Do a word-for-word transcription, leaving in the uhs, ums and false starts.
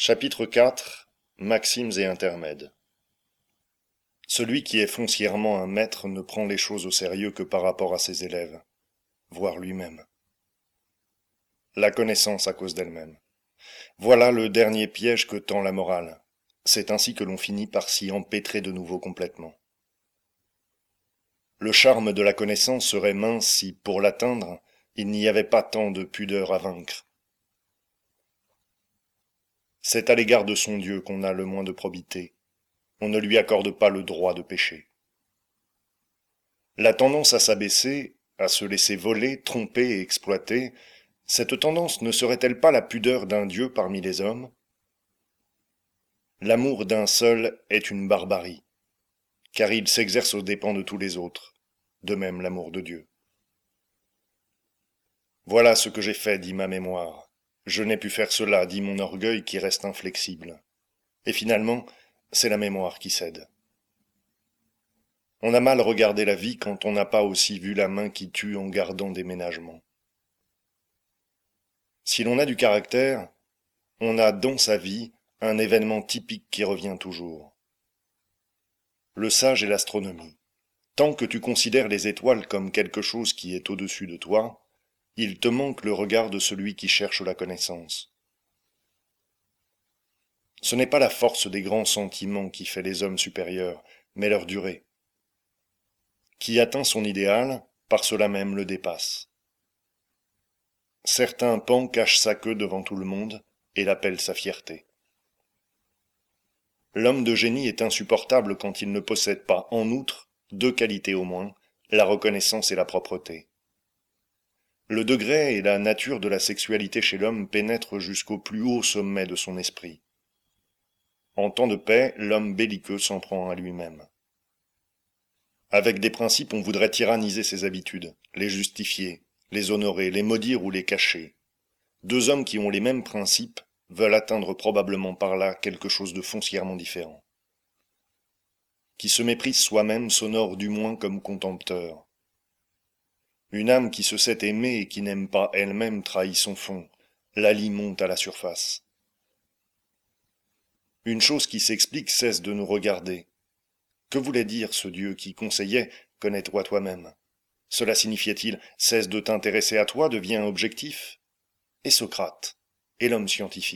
Chapitre quatre. Maximes et intermèdes. Celui qui est foncièrement un maître ne prend les choses au sérieux que par rapport à ses élèves, voire lui-même. La connaissance à cause d'elle-même. Voilà le dernier piège que tend la morale. C'est ainsi que l'on finit par s'y empêtrer de nouveau complètement. Le charme de la connaissance serait mince si, pour l'atteindre, il n'y avait pas tant de pudeur à vaincre. C'est à l'égard de son Dieu qu'on a le moins de probité. On ne lui accorde pas le droit de pécher. La tendance à s'abaisser, à se laisser voler, tromper et exploiter, cette tendance ne serait-elle pas la pudeur d'un Dieu parmi les hommes? L'amour d'un seul est une barbarie, car il s'exerce aux dépens de tous les autres, de même l'amour de Dieu. Voilà ce que j'ai fait, dit ma mémoire. Je n'ai pu faire cela, dit mon orgueil qui reste inflexible. Et finalement, c'est la mémoire qui cède. On a mal regardé la vie quand on n'a pas aussi vu la main qui tue en gardant des ménagements. Si l'on a du caractère, on a dans sa vie un événement typique qui revient toujours. Le sage et l'astronomie. Tant que tu considères les étoiles comme quelque chose qui est au-dessus de toi, il te manque le regard de celui qui cherche la connaissance. Ce n'est pas la force des grands sentiments qui fait les hommes supérieurs, mais leur durée. Qui atteint son idéal, par cela même le dépasse. Certain pan cache sa queue devant tout le monde et l'appelle sa fierté. L'homme de génie est insupportable quand il ne possède pas, en outre, deux qualités au moins, la reconnaissance et la propreté. Le degré et la nature de la sexualité chez l'homme pénètrent jusqu'au plus haut sommet de son esprit. En temps de paix, l'homme belliqueux s'en prend à lui-même. Avec des principes, on voudrait tyranniser ses habitudes, les justifier, les honorer, les maudire ou les cacher. Deux hommes qui ont les mêmes principes veulent atteindre probablement par là quelque chose de foncièrement différent. Qui se méprise soi-même s'honore du moins comme contempteur. Une âme qui se sait aimer et qui n'aime pas elle-même trahit son fond, la lie monte à la surface. Une chose qui s'explique cesse de nous regarder. Que voulait dire ce Dieu qui conseillait « connais-toi toi-même » ? Cela signifiait-il « cesse de t'intéresser à toi, deviens objectif » ? Et Socrate ? Et l'homme scientifique ?